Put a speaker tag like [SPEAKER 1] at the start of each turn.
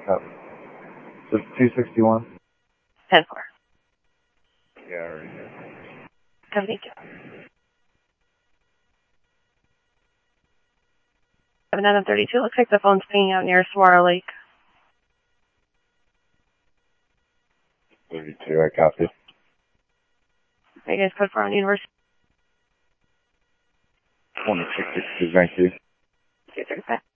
[SPEAKER 1] Yep. So 261?
[SPEAKER 2] 10-4.
[SPEAKER 1] Yeah, right here.
[SPEAKER 2] Come, thank you. 7932, looks like the phone's pinging out near Saguaro Lake.
[SPEAKER 1] 32, I copy.
[SPEAKER 2] Are you guys code for on University?
[SPEAKER 1] 2662, thank you.
[SPEAKER 2] 235.